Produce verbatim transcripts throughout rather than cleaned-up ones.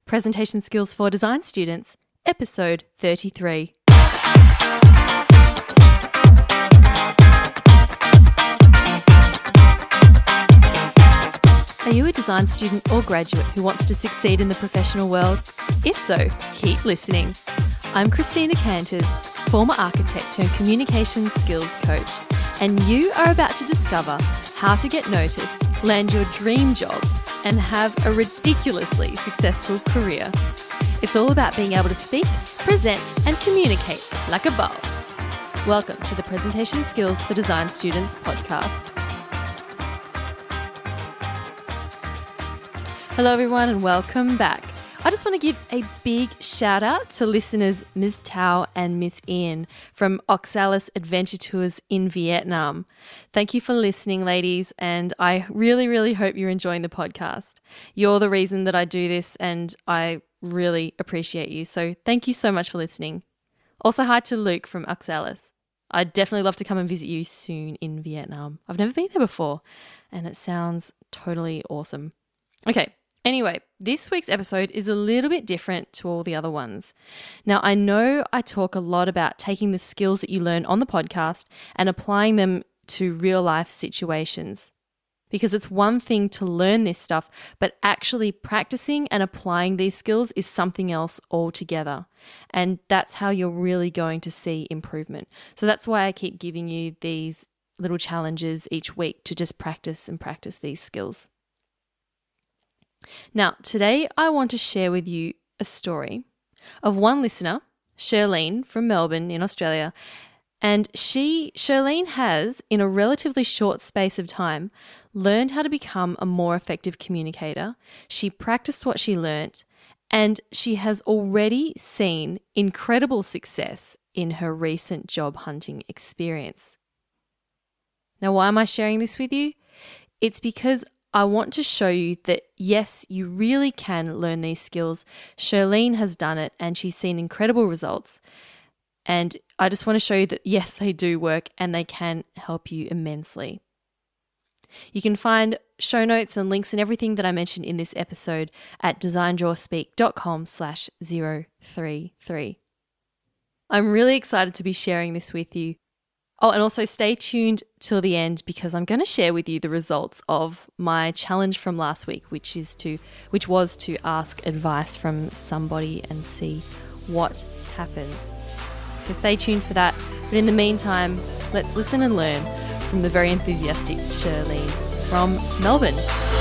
Presentation Skills for Design Students, Episode thirty-three. Are you a design student or graduate who wants to succeed in the professional world? If so, keep listening. I'm Christina Canters, former architect turned communication skills coach, and you are about to discover how to get noticed, land your dream job, and have a ridiculously successful career. It's all about being able to speak, present, and communicate like a boss. Welcome to the Presentation Skills for Design Students podcast. Hello everyone and welcome back. I just want to give a big shout out to listeners Miz Tao and Miss Ian from Oxalis Adventure Tours in Vietnam. Thank you for listening, ladies, and I really, really hope you're enjoying the podcast. You're the reason that I do this and I really appreciate you, so thank you so much for listening. Also, hi to Luke from Oxalis. I'd definitely love to come and visit you soon in Vietnam. I've never been there before and it sounds totally awesome. Okay. Anyway, this week's episode is a little bit different to all the other ones. Now, I know I talk a lot about taking the skills that you learn on the podcast and applying them to real life situations, because it's one thing to learn this stuff, but actually practicing and applying these skills is something else altogether. And that's how you're really going to see improvement. So that's why I keep giving you these little challenges each week to just practice and practice these skills. Now, today I want to share with you a story of one listener, Shirlene from Melbourne in Australia, and she, Shirlene has, in a relatively short space of time, learned how to become a more effective communicator. She practiced what she learnt, and she has already seen incredible success in her recent job hunting experience. Now, why am I sharing this with you? It's because I want to show you that, yes, you really can learn these skills. Shirlene has done it and she's seen incredible results. And I just want to show you that, yes, they do work and they can help you immensely. You can find show notes and links and everything that I mentioned in this episode at designdrawspeak.com slash 033. I'm really excited to be sharing this with you. Oh, and also stay tuned till the end because I'm going to share with you the results of my challenge from last week, which is to, which was to ask advice from somebody and see what happens. So stay tuned for that. But in the meantime, let's listen and learn from the very enthusiastic Shirlene from Melbourne.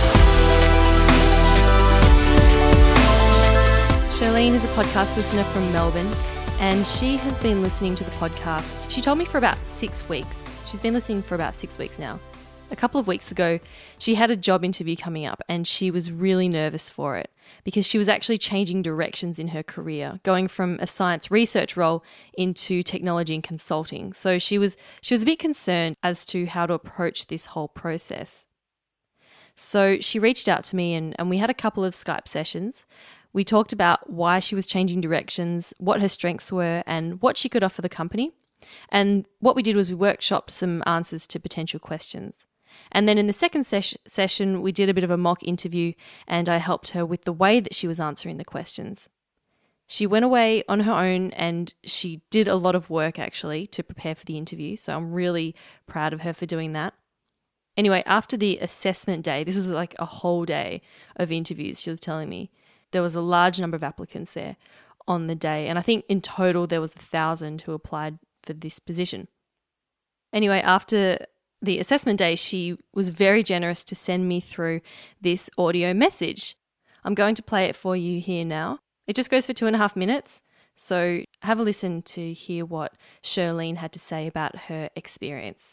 Shirlene is a podcast listener from Melbourne, and she has been listening to the podcast. She told me for about six weeks. She's been listening for about six weeks now. A couple of weeks ago, she had a job interview coming up and she was really nervous for it because she was actually changing directions in her career, going from a science research role into technology and consulting. So she was she was a bit concerned as to how to approach this whole process. So she reached out to me and, and we had a couple of Skype sessions. We talked about why she was changing directions, what her strengths were, and what she could offer the company. And what we did was we workshopped some answers to potential questions. And then in the second ses- session, we did a bit of a mock interview and I helped her with the way that she was answering the questions. She went away on her own and she did a lot of work actually to prepare for the interview. So I'm really proud of her for doing that. Anyway, after the assessment day, this was like a whole day of interviews, she was telling me. There was a large number of applicants there on the day. And I think in total there was a thousand who applied for this position. Anyway, after the assessment day, she was very generous to send me through this audio message. I'm going to play it for you here now. It just goes for two and a half minutes. So have a listen to hear what Shirlene had to say about her experience.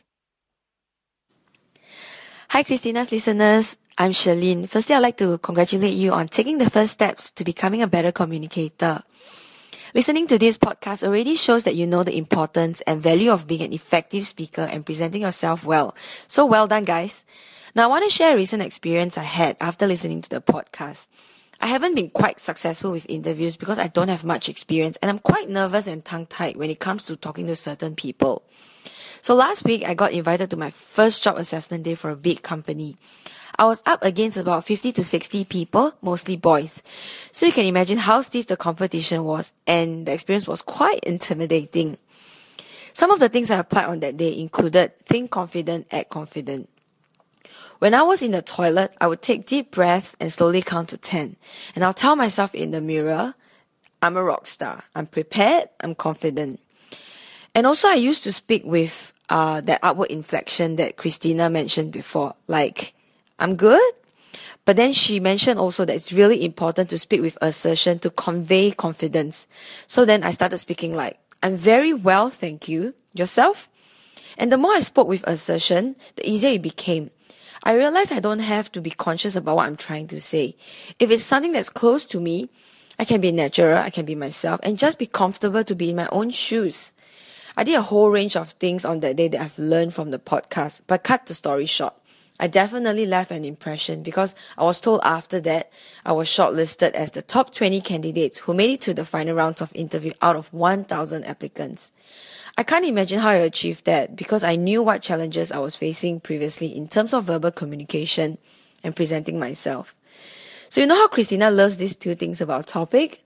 Hi, Christina's listeners. I'm Shirlene. Firstly, I'd like to congratulate you on taking the first steps to becoming a better communicator. Listening to this podcast already shows that you know the importance and value of being an effective speaker and presenting yourself well. So well done, guys. Now, I want to share a recent experience I had after listening to the podcast. I haven't been quite successful with interviews because I don't have much experience and I'm quite nervous and tongue-tied when it comes to talking to certain people. So last week, I got invited to my first job assessment day for a big company. I was up against about fifty to sixty people, mostly boys. So you can imagine how stiff the competition was, and the experience was quite intimidating. Some of the things I applied on that day included think confident, act confident. When I was in the toilet, I would take deep breaths and slowly count to ten. And I'll tell myself in the mirror, I'm a rock star. I'm prepared. I'm confident. And also I used to speak with uh, that upward inflection that Christina mentioned before. Like, I'm good. But then she mentioned also that it's really important to speak with assertion to convey confidence. So then I started speaking like, I'm very well, thank you. Yourself? And the more I spoke with assertion, the easier it became. I realized I don't have to be conscious about what I'm trying to say. If it's something that's close to me, I can be natural, I can be myself, and just be comfortable to be in my own shoes. I did a whole range of things on that day that I've learned from the podcast, but cut the story short. I definitely left an impression because I was told after that I was shortlisted as the top twenty candidates who made it to the final rounds of interview out of one thousand applicants. I can't imagine how I achieved that because I knew what challenges I was facing previously in terms of verbal communication and presenting myself. So you know how Christina loves these two things about topic?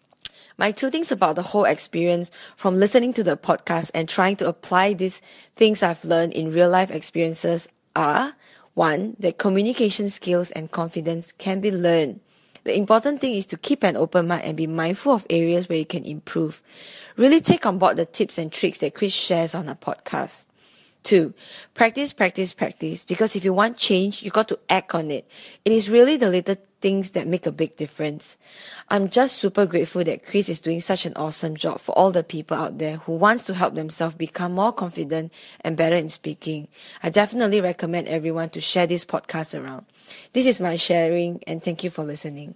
My two things about the whole experience from listening to the podcast and trying to apply these things I've learned in real life experiences are, one, that communication skills and confidence can be learned. The important thing is to keep an open mind and be mindful of areas where you can improve. Really take on board the tips and tricks that Chris shares on her podcast. Two, practice, practice, practice. Because if you want change, you got to act on it. It is really the little things that make a big difference. I'm just super grateful that Chris is doing such an awesome job for all the people out there who wants to help themselves become more confident and better in speaking. I definitely recommend everyone to share this podcast around. This is my sharing, and thank you for listening.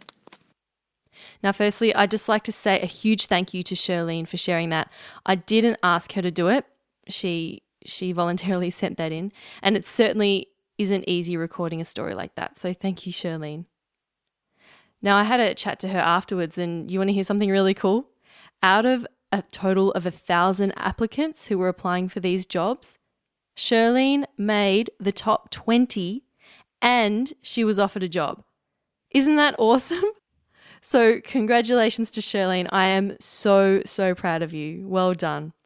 Now, firstly, I'd just like to say a huge thank you to Shirlene for sharing that. I didn't ask her to do it. She she voluntarily sent that in, and it certainly isn't easy recording a story like that. So thank you, Shirlene. Now, I had a chat to her afterwards, and you want to hear something really cool? Out of a total of a thousand applicants who were applying for these jobs, Shirlene made the top twenty and she was offered a job. Isn't that awesome? So congratulations to Shirlene. I am so, so proud of you. Well done.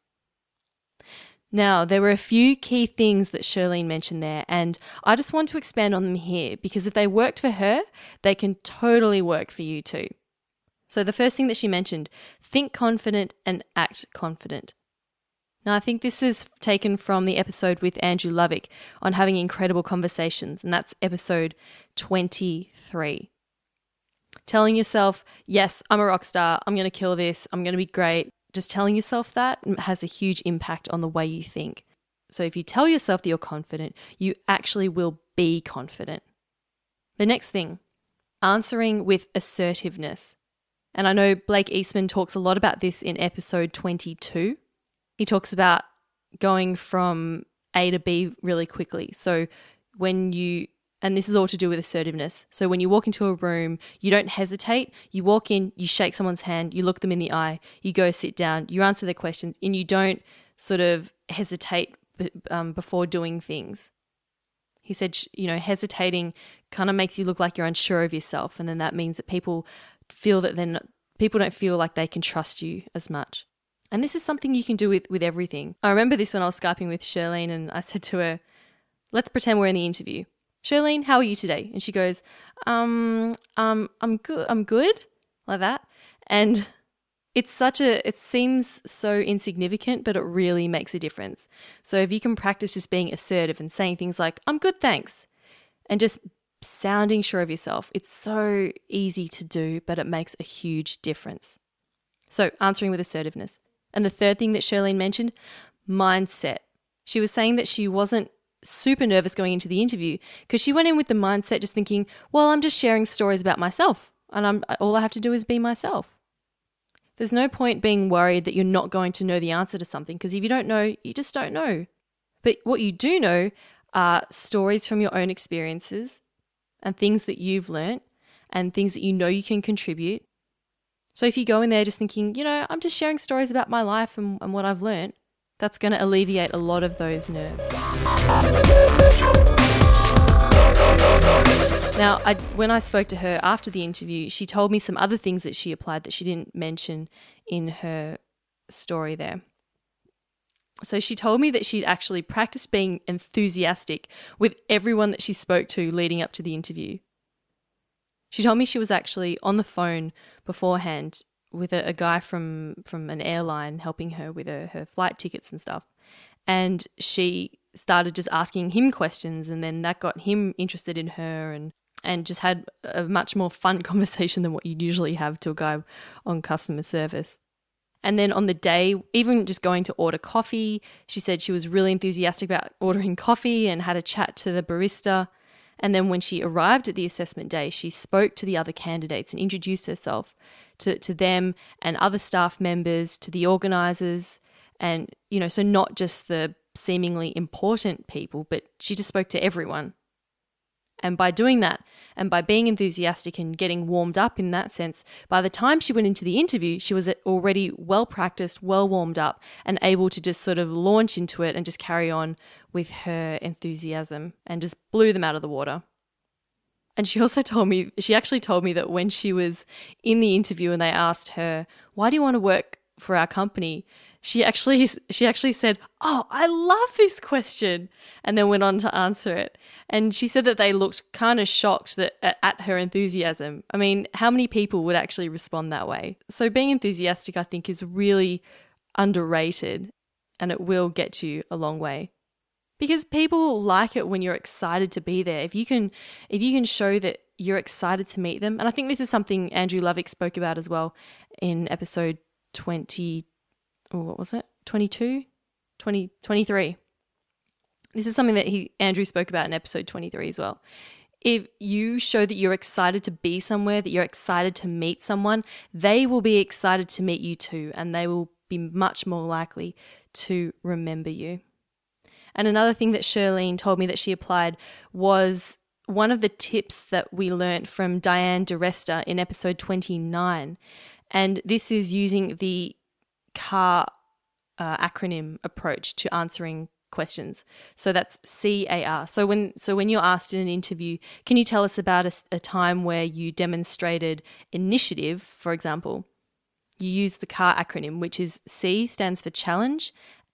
Now, there were a few key things that Shirlene mentioned there, and I just want to expand on them here because if they worked for her, they can totally work for you too. So the first thing that she mentioned, think confident and act confident. Now, I think this is taken from the episode with Andrew Lovick on having incredible conversations, and that's episode twenty-three. Telling yourself, yes, I'm a rock star, I'm going to kill this, I'm going to be great. Just telling yourself that has a huge impact on the way you think. So if you tell yourself that you're confident, you actually will be confident. The next thing, answering with assertiveness. And I know Blake Eastman talks a lot about this in episode twenty-two. He talks about going from A to B really quickly. So when you, and this is all to do with assertiveness. So when you walk into a room, you don't hesitate. You walk in, you shake someone's hand, you look them in the eye, you go sit down, you answer their questions, and you don't sort of hesitate um, before doing things. He said, you know, hesitating kind of makes you look like you're unsure of yourself. And then that means that people feel that they're not, people don't feel like they can trust you as much. And this is something you can do with, with everything. I remember this when I was Skyping with Shirlene and I said to her, let's pretend we're in the interview. Shirlene, how are you today? And she goes, um, um, I'm good, I'm good, like that. And it's such a, it seems so insignificant, but it really makes a difference. So if you can practice just being assertive and saying things like, I'm good, thanks, and just sounding sure of yourself, it's so easy to do, but it makes a huge difference. So answering with assertiveness. And the third thing that Shirlene mentioned, mindset. She was saying that she wasn't super nervous going into the interview because she went in with the mindset just thinking, well, I'm just sharing stories about myself and I'm all I have to do is be myself. There's no point being worried that you're not going to know the answer to something because if you don't know, you just don't know. But what you do know are stories from your own experiences and things that you've learnt and things that you know you can contribute. So if you go in there just thinking, you know, I'm just sharing stories about my life and, and what I've learnt, that's going to alleviate a lot of those nerves. Now, I, when I spoke to her after the interview, she told me some other things that she applied that she didn't mention in her story there. So she told me that she'd actually practiced being enthusiastic with everyone that she spoke to leading up to the interview. She told me she was actually on the phone beforehand with a, a guy from, from an airline helping her with her, her flight tickets and stuff. And she started just asking him questions, and then that got him interested in her, and, and just had a much more fun conversation than what you'd usually have to a guy on customer service. And then on the day, even just going to order coffee, she said she was really enthusiastic about ordering coffee and had a chat to the barista. And then when she arrived at the assessment day, she spoke to the other candidates and introduced herself to, to them and other staff members, to the organisers. And, you know, so not just the seemingly important people, but she just spoke to everyone. And by doing that, and by being enthusiastic and getting warmed up in that sense, by the time she went into the interview, she was already well practiced, well warmed up, and able to just sort of launch into it and just carry on with her enthusiasm and just blew them out of the water. And she also told me, she actually told me that when she was in the interview and they asked her, why do you want to work for our company? She actually she actually said, oh, I love this question, and then went on to answer it. And she said that they looked kind of shocked that at her enthusiasm. I mean, how many people would actually respond that way? So being enthusiastic, I think, is really underrated, and it will get you a long way. Because people like it when you're excited to be there. If you can if you can show that you're excited to meet them, and I think this is something Andrew Lovick spoke about as well in episode twenty. Or what was it? twenty-two? twenty, twenty-three. This is something that he Andrew spoke about in episode twenty-three as well. If you show that you're excited to be somewhere, that you're excited to meet someone, they will be excited to meet you too, and they will be much more likely to remember you. And another thing that Shirlene told me that she applied was one of the tips that we learnt from Diane DeResta in episode twenty-nine. And this is using the C A R uh, acronym approach to answering questions. So that's C A R. So when so when you're asked in an interview, can you tell us about a, a time where you demonstrated initiative, for example? You use the C A R acronym, which is C stands for challenge,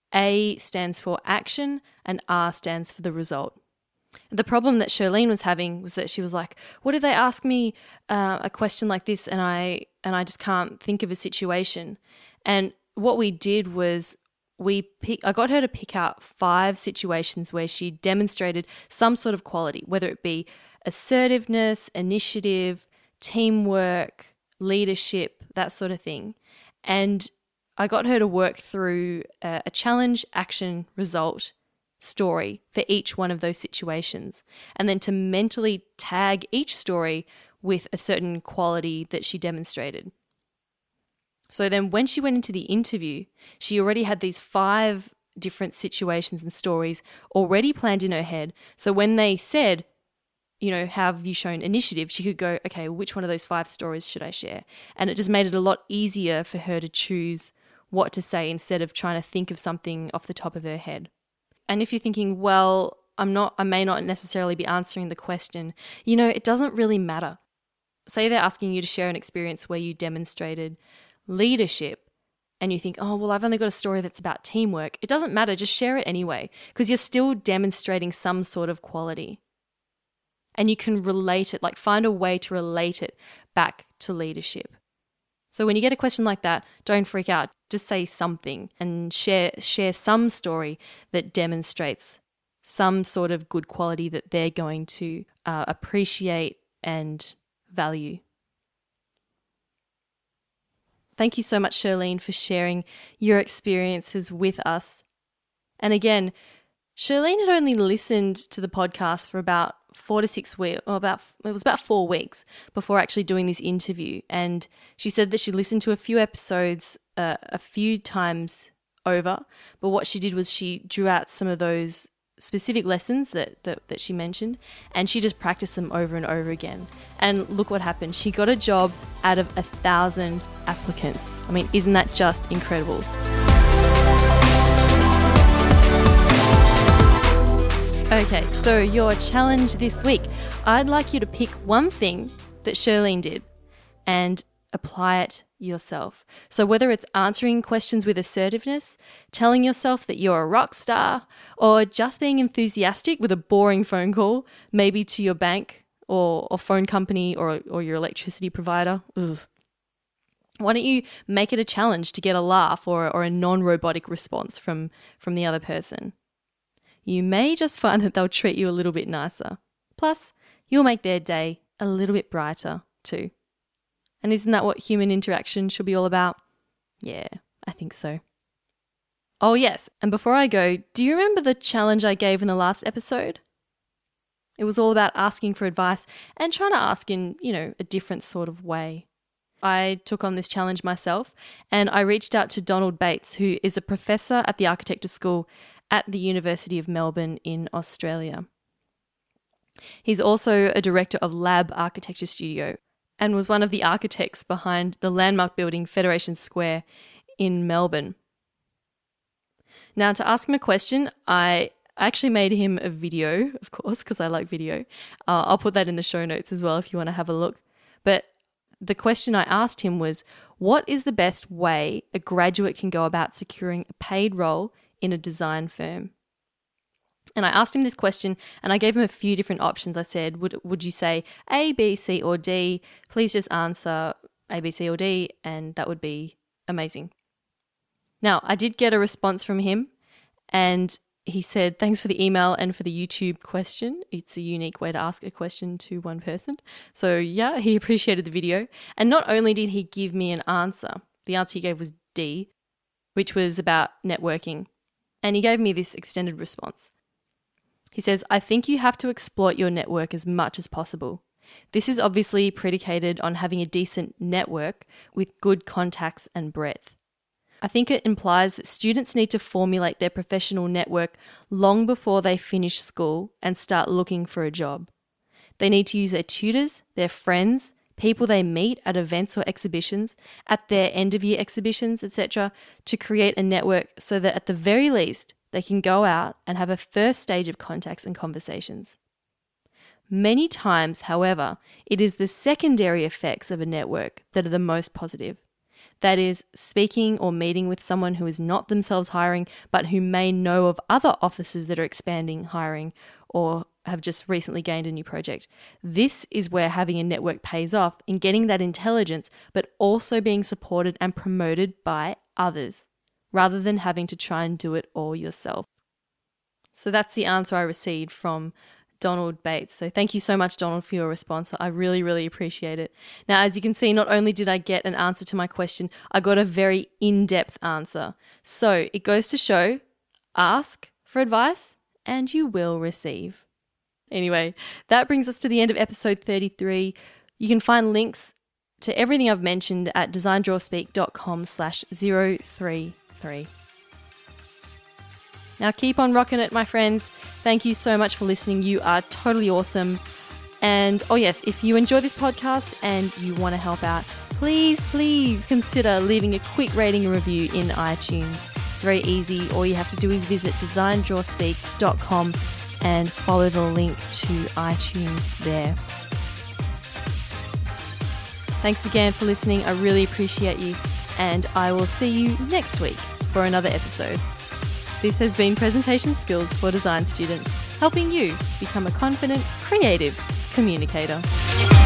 A stands for action, and R stands for the result. The problem that Shirlene was having was that she was like, what if they ask me uh, a question like this and I and I just can't think of a situation? And what we did was we pick, I got her to pick out five situations where she demonstrated some sort of quality, whether it be assertiveness, initiative, teamwork, leadership, that sort of thing. And I got her to work through a, a challenge, action, result story for each one of those situations, and then to mentally tag each story with a certain quality that she demonstrated. So then when she went into the interview, she already had these five different situations and stories already planned in her head. So when they said, you know, have you shown initiative, she could go, okay, which one of those five stories should I share? And it just made it a lot easier for her to choose what to say instead of trying to think of something off the top of her head. And if you're thinking, well, I'm not, I may not necessarily be answering the question, you know, it doesn't really matter. Say they're asking you to share an experience where you demonstrated leadership and you think, oh, well, I've only got a story that's about teamwork. It doesn't matter. Just share it anyway, because you're still demonstrating some sort of quality. And you can relate it, like find a way to relate it back to leadership. So when you get a question like that, don't freak out. Just say something and share share some story that demonstrates some sort of good quality that they're going to uh, appreciate and value. Thank you so much, Shirlene, for sharing your experiences with us. And again, Shirlene had only listened to the podcast for about four to six weeks, or about it was about four weeks before actually doing this interview. And she said that she listened to a few episodes uh, a few times over, but what she did was she drew out some of those specific lessons that, that that she mentioned, and she just practiced them over and over again. And look what happened. She got a job out of a thousand applicants. I mean, isn't that just incredible? Okay, so your challenge this week. I'd like you to pick one thing that Charlene did and apply it yourself. So whether it's answering questions with assertiveness, telling yourself that you're a rock star, or just being enthusiastic with a boring phone call, maybe to your bank or, or phone company or, or your electricity provider. Ugh. Why don't you make it a challenge to get a laugh or, or a non-robotic response from, from the other person? You may just find that they'll treat you a little bit nicer. Plus, you'll make their day a little bit brighter too. And isn't that what human interaction should be all about? Yeah, I think so. Oh yes, and before I go, do you remember the challenge I gave in the last episode? It was all about asking for advice and trying to ask in, you know, a different sort of way. I took on this challenge myself and I reached out to Donald Bates, who is a professor at the Architecture School at the University of Melbourne in Australia. He's also a director of Lab Architecture Studio and was one of the architects behind the landmark building Federation Square in Melbourne. Now, to ask him a question, I actually made him a video, of course, because I like video. Uh, I'll put that in the show notes as well if you want to have a look. But the question I asked him was, what is the best way a graduate can go about securing a paid role in a design firm? And I asked him this question and I gave him a few different options. I said, would would you say A, B, C, or D? Please just answer A, B, C, or D, and that would be amazing. Now, I did get a response from him and he said, thanks for the email and for the YouTube question. It's a unique way to ask a question to one person. So yeah, he appreciated the video. And not only did he give me an answer, the answer he gave was D, which was about networking. And he gave me this extended response. He says, I think you have to exploit your network as much as possible. This is obviously predicated on having a decent network with good contacts and breadth. I think it implies that students need to formulate their professional network long before they finish school and start looking for a job. They need to use their tutors, their friends, people they meet at events or exhibitions, at their end-of-year exhibitions, et cetera, to create a network so that at the very least, they can go out and have a first stage of contacts and conversations. Many times, however, it is the secondary effects of a network that are the most positive. That is, speaking or meeting with someone who is not themselves hiring, but who may know of other offices that are expanding hiring or have just recently gained a new project. This is where having a network pays off in getting that intelligence, but also being supported and promoted by others, rather than having to try and do it all yourself. So that's the answer I received from Donald Bates. So thank you so much, Donald, for your response. I really, really appreciate it. Now, as you can see, not only did I get an answer to my question, I got a very in-depth answer. So it goes to show, ask for advice and you will receive. Anyway, that brings us to the end of episode thirty-three. You can find links to everything I've mentioned at designdrawspeak.com slash 033. Now keep on rocking it, my friends. Thank you so much for listening. You are totally awesome. And oh yes, if you enjoy this podcast and you want to help out, please, please consider leaving a quick rating and review in iTunes. It's very easy. All you have to do is visit design draw speak dot com and follow the link to iTunes there. Thanks again for listening. I really appreciate you. And I will see you next week for another episode. This has been Presentation Skills for Design Students, helping you become a confident, creative communicator.